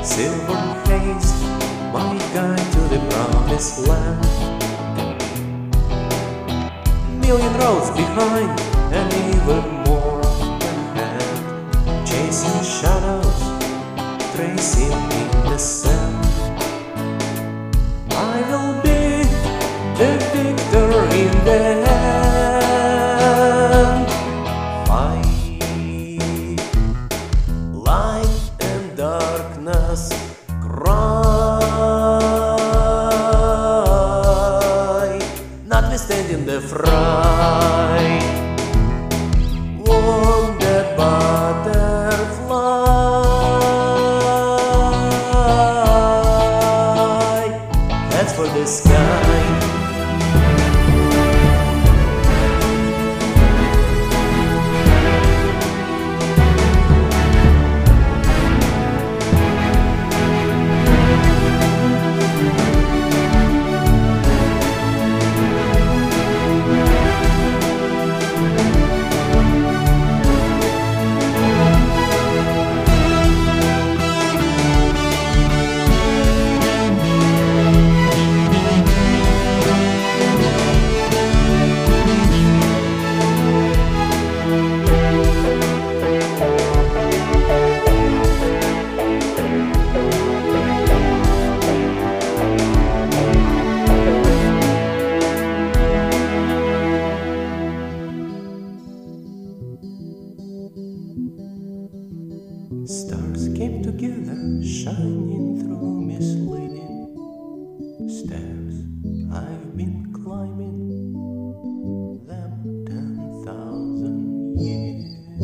silver haze, my guide to the promised land. Million roads behind and even more ahead, chasing shadows, tracing in the sand. I will be the victor in the end. Fight, light and darkness, cry, notwithstanding the fright. Wounded butterfly, heads for the sky. Stars came together, shining through misleading stairs. I've been climbing them 10,000 years.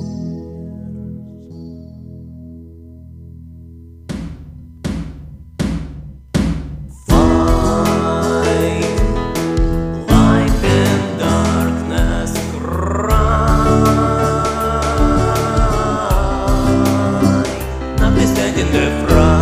Fight, light and darkness, cry, notwithstanding the fright.